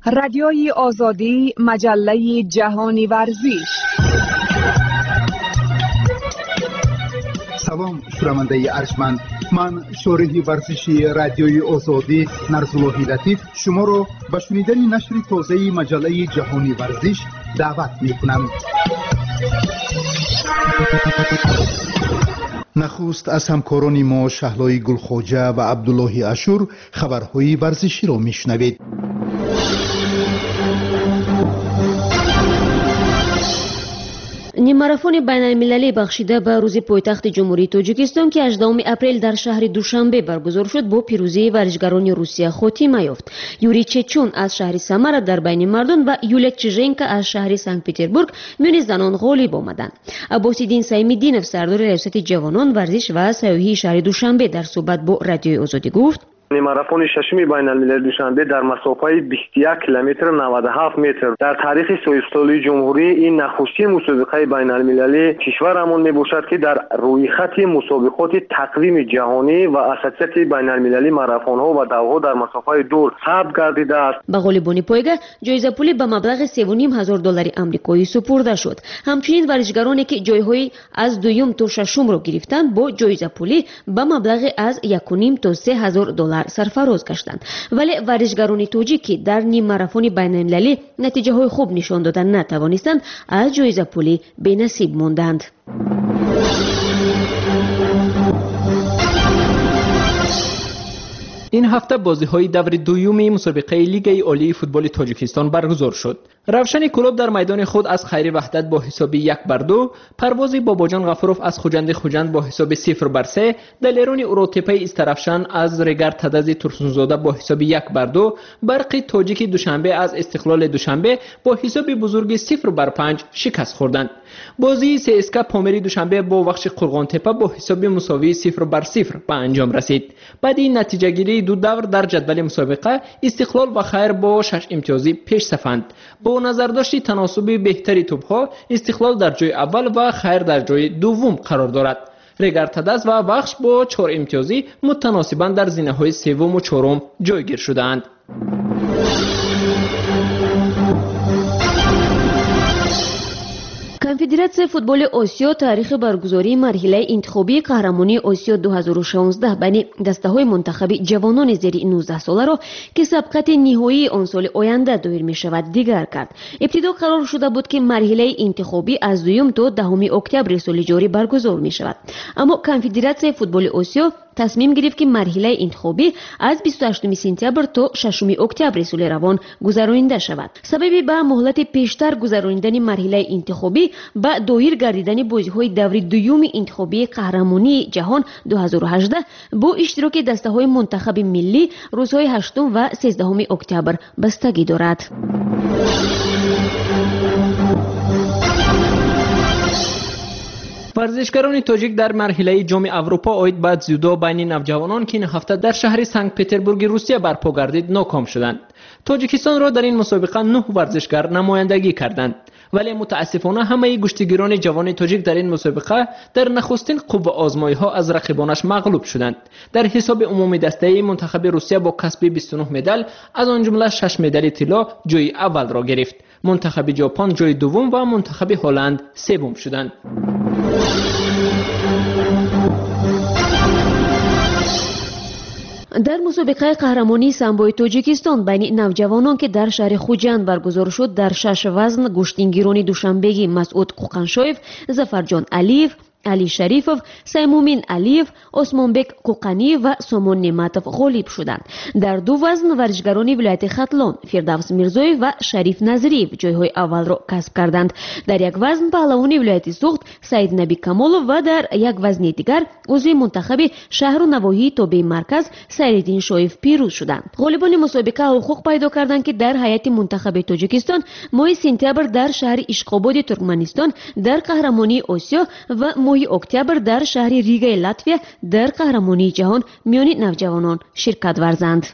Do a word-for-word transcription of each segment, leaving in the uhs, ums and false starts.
رادیوی آزادی، مجله جهانی ورزش. سلام شنونده ارجمند، من شارح ورزشی رادیوی آزادی نرسولوحی لطیف شما را به شنیدن نشر تازه مجله جهانی ورزش دعوت می کنم. نخست از همکاران ما شهلای گلخواجه و عبدالله اشور خبرهای ورزشی را می شنوید. نیم ماراتون بین المللی بخشیده به روز پایتخت جمهوری تاجیکستان که هجدهم اپریل در شهر دوشنبه برگزار شد با پیروزی ورزشکاران روسیه خاتمه یافت. یوری چچون از شهر سمر در بین مردان و یولیا چیژنکا از شهر سنت پترزبورگ میان زنان غالب آمدند. عباس‌الدین سیمیدینов سردار ریاست جوانان ورزش و سیاحی شهر دوشنبه در صحبت با رادیوی آزادی گفت: ماراتون ششم بین المللی دوشنبه در مسافت بیست و یک کیلومتر و نود و هفت متر در تاریخ سوئیسلی جمهوری این نخستین مسابقه بین المللی کشورمان میباشد که در روی خط مسابقات تقویم جهانی و اساسیت بین المللی ماراتون ها و دوها در مسافت دور ثبت گردیده است. به غالبان پایگاه جایزه پولی به مبلغ سه و نیم هزار دلار آمریکایی سپرده شد. همچنین ورزشکارانی که جایهای از دوم تا ششم را گرفتند با جایزه پولی به مبلغ از یک و نیم تا سه هزار دلار سرفراز گشتند. ولی ورزشکاران تاجیک که در نیم ماراتون بین المللی نتیجه های خوب نشان دادن نتوانستند از جایزه پولی بی نصیب ماندند. این هفته بازی‌های دور دوم مسابقه لیگ عالی فوتبال تاجیکستان برگزار شد. روشن کلوب در میدان خود از خیر وحدت با حساب یک بر دو، پرواز باباجان غفوروف از خوجند خوجند با حساب صفر بر سه، دلیران اوروتپی استرافشان از رگر تدز ترسونزاده با حساب یک بر دو، برق تاجیک دوشنبه از استقلال دوشنبه با حساب بزرگ صفر بر پنج شکست خوردند. بازی سی اس کے پامری دوشنبه با وخش قرغان تپه با حساب مساوی صفر بر صفر به انجام رسید. بعد این نتیجه گیری دو دور در جدول مسابقه استقلال و خیر با شش امتیازی پیش صفند. با نظرداشت تناسب بهتری توپ‌ها استقلال در جای اول و خیر در جای دوم قرار دارد. رگر تدز و وخش با چهار امتیازی متناسباً در زینه‌های سوم و چهارم جایگیر شدند. کنفدراسیون فوتبال آسیا تاریخ برگزاری مرحله انتخابی قهرمانی آسیا دو هزار و شانزده بین دسته‌های منتخب جوانان زیر نوزده ساله را که سبقت نهایی آن سال آینده دایر می شود دیگر کرد. ابتدا قرار شده بود که مرحله انتخابی از دوم تا دهم اکتبر سال جاری برگزار می شود، اما کنفدراسیون فوتبال آسیا تصمیم گرفت که مرحله انتخابی از بیست و هشتم سپتامبر تا ششم اکتبر سال روان گذرانده شود. سبب به مهلت پیشتر گذراندن مرحله انتخابی با دایر گردیدن بازی‌های دور دوم انتخابی قهرمانی جهان دو هزار و هجده با اشتراک دسته‌های منتخب ملی روزهای هشتم و سیزدهم اکتبر بستگی دارد. ورزشکاران تاجیک در مرحله جام اروپا عاید به زیودو بین نوجوانان که این هفته در شهر سنت پترزبورگ روسیه برپا گردید ناکام شدند. تاجیکستان را در این مسابقه نه ورزشکار نمایندگی کردند، ولی متاسفانه همه گشتگیران جوان تاجیک در این مسابقه در نخستین قوه آزمایی ها از رقیبانش مغلوب شدند. در حساب عمومی دسته منتخب روسیه با کسب بیست و نه مدال از آن جمله شش مدال طلا جای اول را گرفت. منتخب ژاپن جای دوم و منتخب هلند سوم شدند. در مسابقه قهرمانی سامبوی تاجیکستان بین نوجوانان که در شهر خوجند برگزار شد در شش وزن گشتینگیران دوشنبه‌ای مسعود قوقنشویف، ظفرجان علیف، علی شریفов، سیمومین علیف، عثمانبک کوقانی و سامان نعمتov غالب شدند. در دو وزن ورزشکاران ولایت ختلان فردوس میرزویف و شریف نظریف جایهای اول را کسب کردند. در یک وزن پهلوان ولایت سوخت سعید نبی کمالov و در یک وزن دیگر عضو منتخب شهر و نواحی تابع مرکز سعیدالدین شایف پیروز شدند. غالبان مسابقه حقوق پیدا کردند که در هیئت منتخب تاجیکستان ماه سپتامبر در شهر اشقاباد ترکمنستان در قهرمانی آسیا و ماه اکتبر در شهر ریگای لاتویا در قهرمانی جهان میان نوجوانان شرکت ورزند.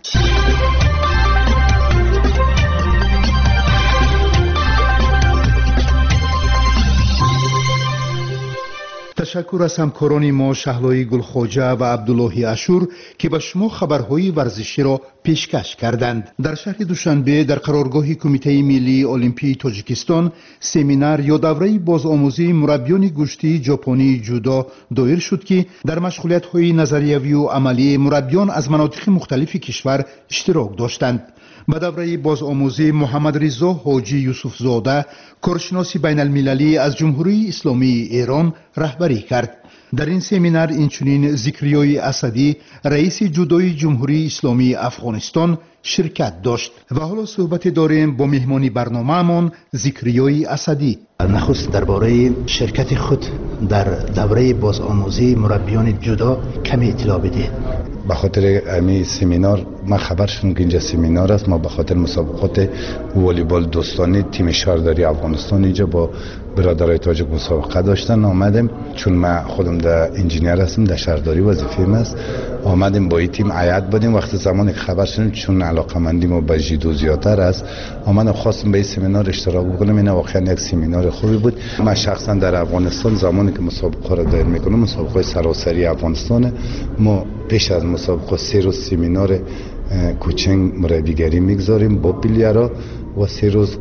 تشکر از همکاران ما شهلای گلخواجه و عبداللهی اشور که به شما خبرهای ورزشی را پیشکش کردند. در شهر دوشنبه در قرارگاه کمیته ملی المپی تاجیکستان سمینار یا دوره بازآموزی مربیان گشتی ژاپنی جودو دایر شد که در مشغولیت‌های نظریوی و عملی مربیان از مناطق مختلف کشور اشتراک داشتند. به دوره بازآموزی محمد رضا حاجی یوسف زاده کارشناس بین المللی از جمهوری اسلامی ایران رهبری کرد. در این سمینار اینچنین ذکریای اسدی رئیس جودوی جمهوری اسلامی افغانستان شرکت داشت و حالا صحبت داریم با مهمانی برنامه‌مان ذکریای اسدی. نخست درباره شرکت خود در دوره بازآموزی مربیان جودو کمی اطلاع بدهید. به خاطر امی سمینار ما خبر شدم که اینجا سمینار است. ما به خاطر مسابقات والیبال دوستانه تیم شهرداری افغانستان اینجا با برادرای تاجیک مسابقه داشتن. آمدیم چون من خودم در انجینیر هستم، در شهرداری وظیفه‌ام است. آمدیم با این تیم عیاد بودیم. وقتی زمانی خبر شدیم چون علاقه‌مندی ما به جودو زیادتر است، آمدم خواستم به این سمینار اشتراک بکنم. این واقعا یک سمینار خوبی بود. من شخصا در افغانستان زمانی که مسابقه را دایر میکنم، مسابقه سراسری افغانستان، ما پیش از مسابقه سه روز سمینار کوچینگ مربیگری میگذاریم با بیلیارا و سه روز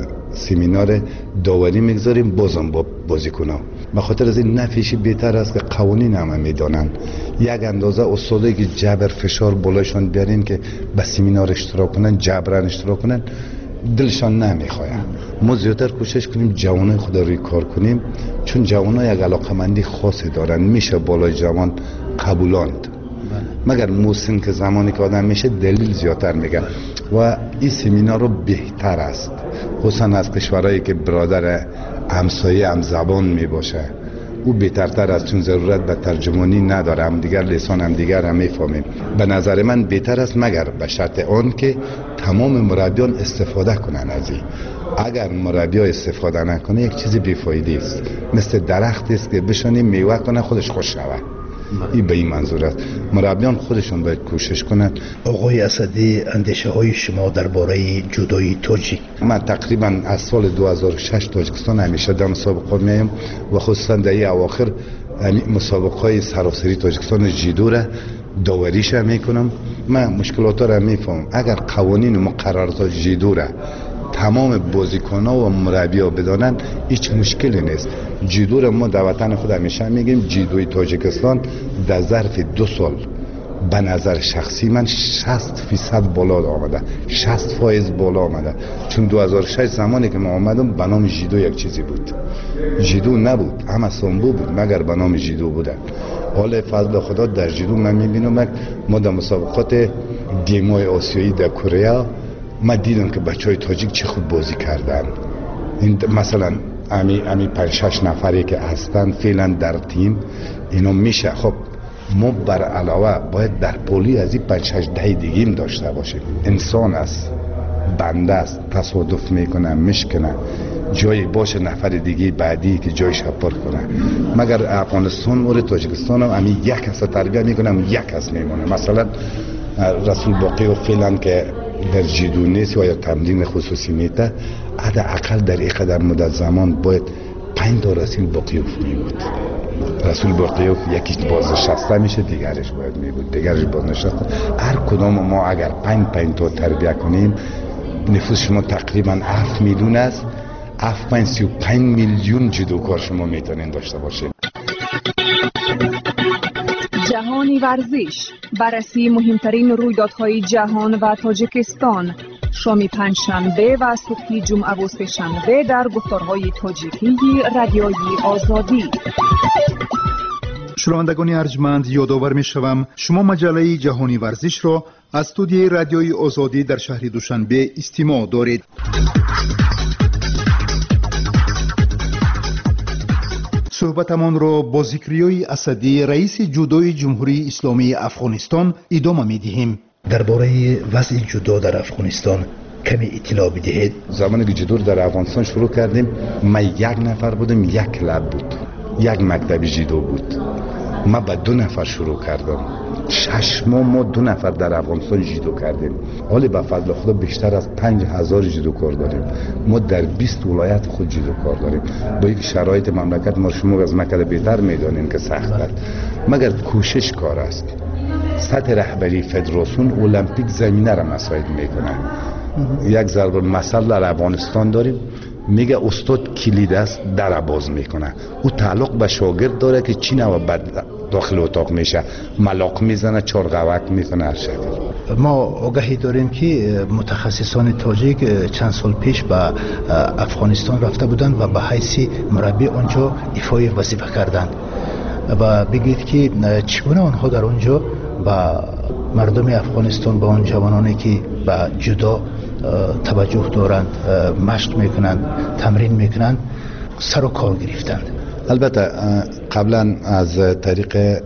سمینار داوری میگذاریم بازم با بازیکن‌ها. به خاطر از این نفعش بهتر است که قوانین هم میدونن. یک اندازه استادایی که جبر فشار بالایشان بیارین که به سمینار اشتراک کنن، جبران اشتراک کنن، دلشان نمیخواد. ما زیادتر کوشش کنیم جوانای خود روی کار کنیم، چون جوانای یک علاقمندی خاصی دارن، میشه بالای جوان قبولاند. مگر موسن که زمانی که آدم میشه دلیل زیادتر میگن و این سمینار رو بهتر است، خصوصا از کشورهایی که برادر همسایه هم زبان میباشه. او بهترتر است چون ضرورت به ترجمانی نداره، هم دیگر لسان هم دیگر هم میفهمیم. به نظر من بهتر است مگر به شرط آن که تمام مربیان استفاده کنن از این. اگر مربی استفاده نکنه یک چیزی بیفایده است، مثل درخت است که بشونیم میوه کنه خودش خوش شود. این به این منظور است. مربیان خودشون باید کوشش کنند. آقای اسدی، اندیشه های شما درباره جودوی تاجیک؟ من تقریبا از سال دو هزار و شش تاجیکستان همیشه در مسابقات میام و خصوصا در این اواخر مسابقه های سراسری تاجیکستان جودو را داوریش میکنم. من مشکلات را میفهمم. اگر قوانین و مقررات جودو را تمام بازیکن‌ها و مربی‌ها بدانن هیچ مشکلی نیست. جودو را ما در وطن خود همیشه میگیم جودوی تاجیکستان در ظرف دو سال به نظر شخصی من شصت فیصد بالا آمده، شصت فایز بالا آمده. چون دو هزار و شش زمانی که ما آمدم به نام جودو یک چیزی بود، جودو نبود، همه سامبو بود مگر به نام جودو بودن. حال فضل خدا در جودو من میبینم ما در مسابقات گیم‌های آسیایی در کره ما دیدم که بچهای تاجیک چه خوب بازی کردن. این مثلا امی امی پنج شش نفری که هستن فعلا در تیم اینو میشه. خب ما بر علاوه باید در پولی از این پنج شش ده دیگه داشته باشیم. انسان است، بنده است، تصادف میکنه، میشکنه، جایی باشه نفر دیگه بعدی که جایش پر کنه. مگر افغانستان و تاجیکستان هم امی یک کس تربیت میکنه، یک کس میمونه. مثلا رسول باقی و فعلا که در جودو نیست و یا تمرین خصوصی میته، حداقل در این قدر مدت زمان باید پنج تا رسول باقیوف می بود. رسول باقیوف یکیش بازنشسته میشه، دیگرش باید می بود، دیگرش بازنشسته. هر کدام ما اگر پنج پنج تا تربیت کنیم، نفوس شما تقریبا هفت میلیون است. هفت پنج سی و پنج میلیون جودوکار شما میتونین داشته باشید. جهانی ورزش، بررسی مهمترین رویدادهای جهان و تاجیکستان، شام پنجشنبه و صبح جمعه و سه‌شنبه در گفتارهای تاجیکی رادیوی آزادی. شنوندگان ارجمند، یادآور می‌شوم شما مجله جهانی ورزش را از استودیوی رادیوی آزادی در شهر دوشنبه استماع دارید. صحبتمان را با ذکریای اسدی رئیس جودوی جمهوری اسلامی افغانستان ادامه می‌دهیم. درباره وضع جودو در افغانستان کمی اطلاع بدهید. زمانی که جودو در افغانستان شروع کردیم، ما یک نفر بودیم، یک کلاب بود، یک مکتب جودو بود. ما با دو نفر شروع کردم، شش ماه ما دو نفر در افغانستان جودو کردیم. حالی به فضل خدا بیشتر از پنج هزار جودوکار داریم. ما در بیست ولایت خود جودوکار داریم. با یک شرایط مملکت ما شما از مکه بهتر میدانیم که سخت است، مگر کوشش کار است. سطح رهبری فدراسیون المپیک زمینه را مساعد میکنه. یک ضرب المثل در افغانستان داریم، میگه استاد کلید است در باز میکنه. او تعلق به شاگرد داره که چی نوع بعد داخل اتاق میشه، ملاق میزنه، چارقوک میکنه، هر شکل. ما آگاهی داریم که متخصصان تاجیک چند سال پیش به افغانستان رفته بودند و به حیث مربی آنجا ایفای وظیفه کردند و بگید که چگونه آنها در آنجا با مردم افغانستان، با آن جوانانی که به جدا توجه دارند، مشق میکنند، تمرین میکنند، سر و کار گرفتند. البته قبلا از طریق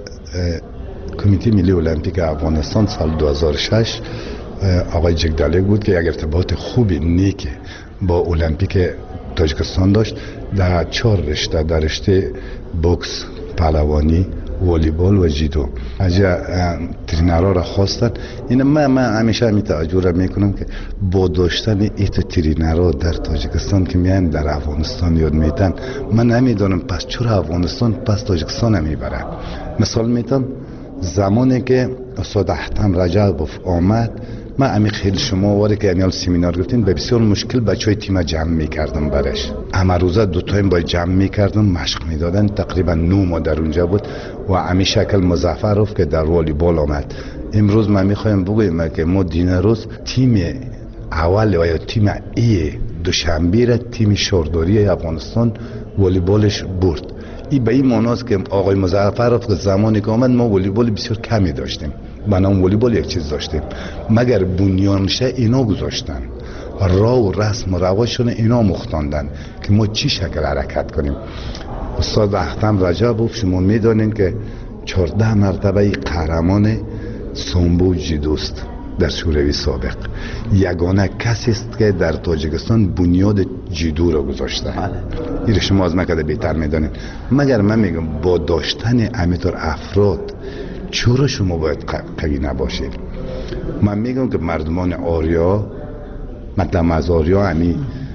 کمیته ملی المپیک افغانستان سال دو هزار و شش آقای جگدالی بود که یک ارتباط خوبی نیک با المپیک تاجیکستان داشت. در چهار رشته، در رشته بوکس، پهلوانی، والیبال و جودو اجا ترینرها را خواستن. این من من همیشه همین توجه را میکنم که با داشتن ایت ترینرها در تاجیکستان که میان در افغانستان یاد میدن، من نمیدونم پس چرا افغانستان پس تاجیکستان نمیبره. مثال میتونم زمانی که استاد احتم رجبوف آمد، من عمیق خیلی شما واره که امیال سیمینار گفتین به بسیار مشکل بچه های تیم جمع میکردم برش. اما روزه دو تایم باید جمع میکردم، مشق میدادن. تقریبا نو ما در اونجا بود و امی شکل مظفرف که در والیبال آمد. امروز من میخوایم بگویم که ما دین روز تیم اول و یا تیم ای دوشنبه را تیم شورداری افغانستان والیبالش برد. این به این معناست که آقای مظفرف که زمانی که آمد ما والیبال بسیار کمی داشتیم. بنام والیبال یک چیز داشتیم، مگر بنیانش اینا گذاشتن، راه و رسم و رواشون اینا مختاندن که ما چی شکل حرکت کنیم. استاد احتم رجبوف شما میدانین که چهارده مرتبه قهرمان سامبو جودوست در شوروی سابق. یگانه کسی است که در تاجیکستان بنیاد جودو را گذاشته. این شما از مکه بهتر میدانین. مگر من میگم با داشتن امیتر افراد چرا شما باید قوی نباشید؟ من میگم که مردمان آریا، مثلا از آریا همی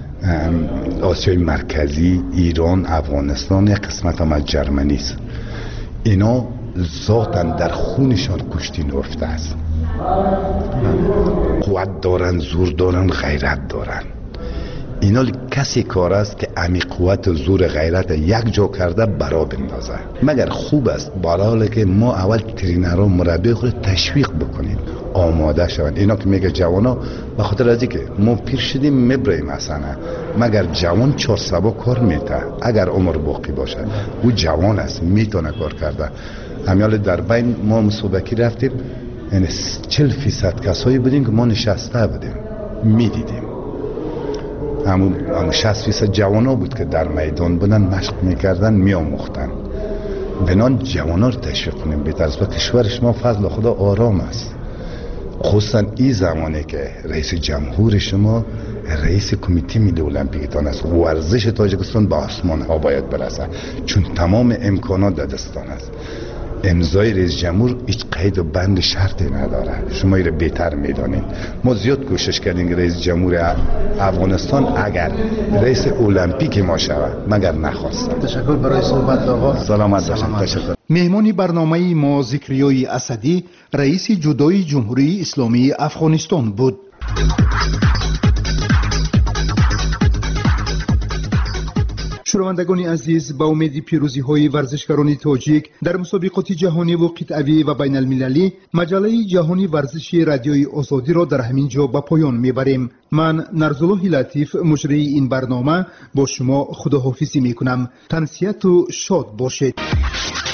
آسیای مرکزی، ایران، افغانستان، یک قسمت هم از جرمنی است. اینا ذاتاً در خونشان کشتی نفته است. قوت دارن، زور دارن، غیرت دارن. اینا کسی کار است که امی قوت و زور غیرت یک جا کرده برا بندازه. مگر خوب است برای که ما اول ترینرها مربی خود تشویق بکنیم، آماده شوند. اینا که میگه جوانا به خاطر از اینکه ما پیر شدیم میبریم مثلا، مگر جوان چهار سبا کار میته اگر عمر باقی باشه. او جوان است، میتونه کار کرده. همیال در بین ما مسابقه رفتیم، یعنی چهل فیصد کسایی بودیم که ما نشسته بودیم میدیدیم. همون شصت فیصد جوانا بود که در میدان بودن، مشق میکردن، میاموختن. بنان جوانا رو تشویق کنیم. بهتر است. و کشورش ما فضل خدا آرام است، خصوصا این زمانی که رئیس جمهور شما رئیس کمیته ملی المپیکتان است. ورزش تاجیکستان به آسمان ها باید برسه، چون تمام امکانات در دستان است. امضای رئیس جمهور هیچ قید و بند شرطی نداره. شما ایره بهتر میدانید. ما زیاد کوشش کردیم که رئیس جمهور افغانستان اگر رئیس المپیک ما شود، مگر نخواست. تشکر برای صحبت آقا. سلامت باشید. تشکر. مهمان برنامه ما ذکریای اسدی، رئیس جودوی جمهوری اسلامی افغانستان بود. شنوندگان عزیز، با امید پیروزی های ورزشکاران تاجیک در مسابقات جهانی و قطعی و بین المللی، مجله جهانی ورزشی رادیوی آزادی را در همین جا به پایان میبریم. من نرزالله لطیف، مجری این برنامه، با شما خداحافظی میکنم. تنسیت و شاد باشید.